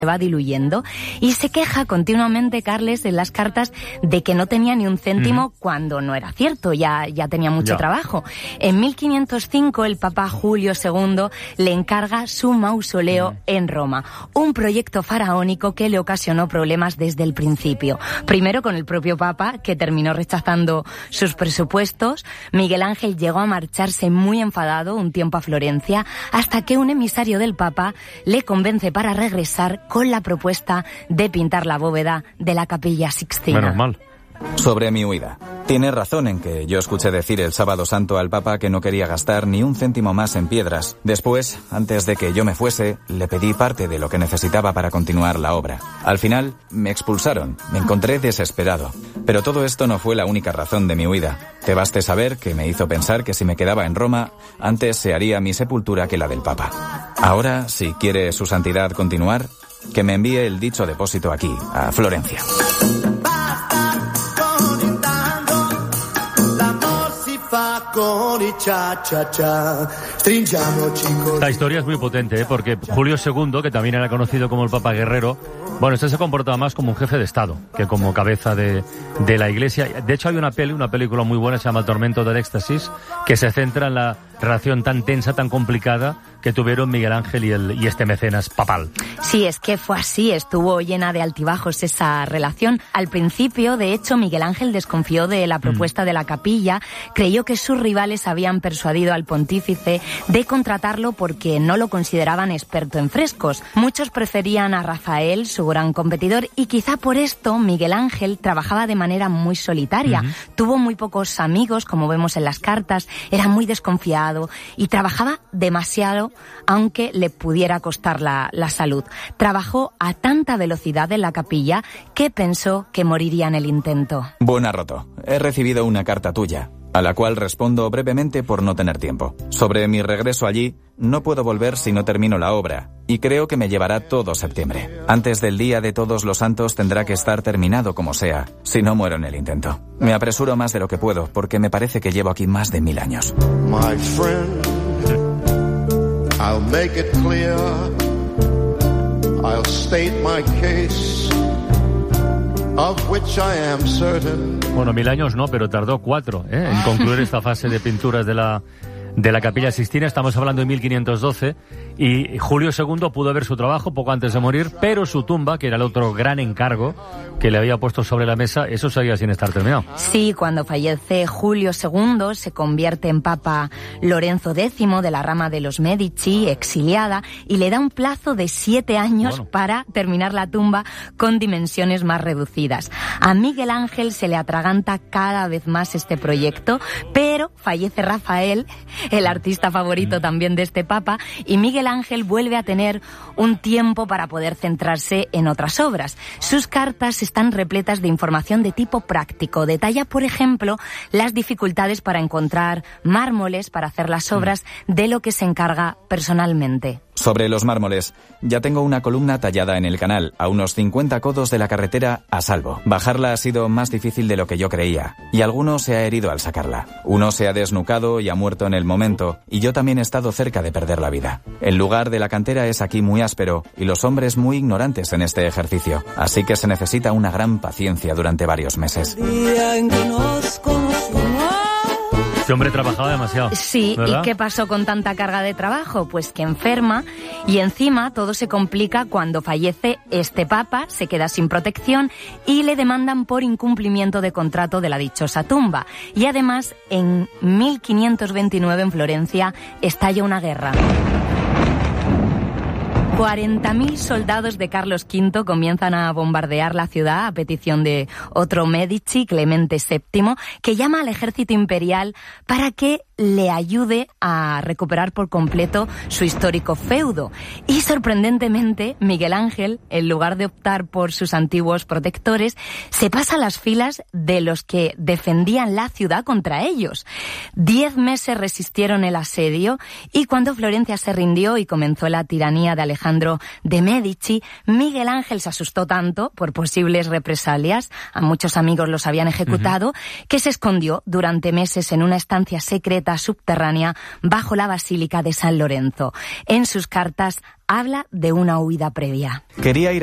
va diluyendo y se queja continuamente Carles en las cartas de que no tenía ni un céntimo cuando no era cierto, ya tenía mucho trabajo. En 1505 el Papa Julio II le encarga su mausoleo en Roma, un proyecto faraónico que le ocasionó problemas desde el principio. Primero con el propio Papa, que terminó rechazando sus presupuestos. Miguel Ángel llegó a marcharse muy enfadado un tiempo a Florencia, hasta que un emisario del Papa le convence para regresar con la propuesta de pintar la bóveda de la Capilla Sixtina. Menos mal. Sobre mi huida. Tiene razón en que yo escuché decir el Sábado Santo al Papa que no quería gastar ni un céntimo más en piedras. Después, antes de que yo me fuese, le pedí parte de lo que necesitaba para continuar la obra. Al final, me expulsaron. Me encontré desesperado. Pero todo esto no fue la única razón de mi huida. Te baste saber que me hizo pensar que si me quedaba en Roma, antes se haría mi sepultura que la del Papa. Ahora, si quiere su santidad continuar, que me envíe el dicho depósito aquí, a Florencia. Esta historia es muy potente, porque Julio II, que también era conocido como el Papa Guerrero, bueno, este se comportaba más como un jefe de Estado que como cabeza de la Iglesia. De hecho, hay una película muy buena, se llama El tormento del éxtasis, que se centra en la relación tan tensa, tan complicada que tuvieron Miguel Ángel y este mecenas papal. Sí, es que fue así, estuvo llena de altibajos esa relación. Al principio, de hecho, Miguel Ángel desconfió de la propuesta de la capilla, creyó que sus rivales habían persuadido al pontífice de contratarlo porque no lo consideraban experto en frescos. Muchos preferían a Rafael, su gran competidor, y quizá por esto Miguel Ángel trabajaba de manera muy solitaria. Tuvo muy pocos amigos, como vemos en las cartas, era muy desconfiado y trabajaba demasiado, aunque le pudiera costar la salud. Trabajó a tanta velocidad en la capilla que pensó que moriría en el intento. Buena roto. He recibido una carta tuya, a la cual respondo brevemente por no tener tiempo. Sobre mi regreso allí, no puedo volver si no termino la obra, y creo que me llevará todo septiembre. Antes del Día de Todos los Santos tendrá que estar terminado como sea, si no muero en el intento. Me apresuro más de lo que puedo, porque me parece que llevo aquí más de 1000 años. My friend, I'll make it clear, I'll state my case, of which I am certain. Bueno, 1000 años no, pero tardó 4 en concluir esta fase de pinturas de la Capilla Sixtina. Estamos hablando de 1512 y Julio II pudo ver su trabajo poco antes de morir, pero su tumba, que era el otro gran encargo que le había puesto sobre la mesa, eso seguía sin estar terminado. Sí, cuando fallece Julio II se convierte en Papa Lorenzo X de la rama de los Medici, exiliada, y le da un plazo de 7 años para terminar la tumba con dimensiones más reducidas. A Miguel Ángel se le atraganta cada vez más este proyecto, pero fallece Rafael, el artista favorito también de este papa, y Miguel Ángel vuelve a tener un tiempo para poder centrarse en otras obras. Sus cartas están repletas de información de tipo práctico. Detalla, por ejemplo, las dificultades para encontrar mármoles para hacer las obras, de lo que se encarga personalmente. Sobre los mármoles, ya tengo una columna tallada en el canal, a unos 50 codos de la carretera, a salvo. Bajarla ha sido más difícil de lo que yo creía, y alguno se ha herido al sacarla. Uno se ha desnucado y ha muerto en el momento, y yo también he estado cerca de perder la vida. El lugar de la cantera es aquí muy áspero, y los hombres muy ignorantes en este ejercicio, así que se necesita una gran paciencia durante varios meses. Este hombre trabajaba demasiado. Sí, ¿verdad? ¿Y qué pasó con tanta carga de trabajo? Pues que enferma, y encima todo se complica cuando fallece este papa, se queda sin protección y le demandan por incumplimiento de contrato de la dichosa tumba. Y además, en 1529 en Florencia estalla una guerra. 40.000 soldados de Carlos V comienzan a bombardear la ciudad a petición de otro Medici, Clemente VII, que llama al ejército imperial para que le ayude a recuperar por completo su histórico feudo. Y sorprendentemente, Miguel Ángel, en lugar de optar por sus antiguos protectores, se pasa a las filas de los que defendían la ciudad contra ellos. 10 meses resistieron el asedio, y cuando Florencia se rindió y comenzó la tiranía de Alejandro de Medici, Miguel Ángel se asustó tanto por posibles represalias, a muchos amigos los habían ejecutado, que se escondió durante meses en una estancia secreta puerta subterránea bajo la Basílica de San Lorenzo. En sus cartas habla de una huida previa. Quería ir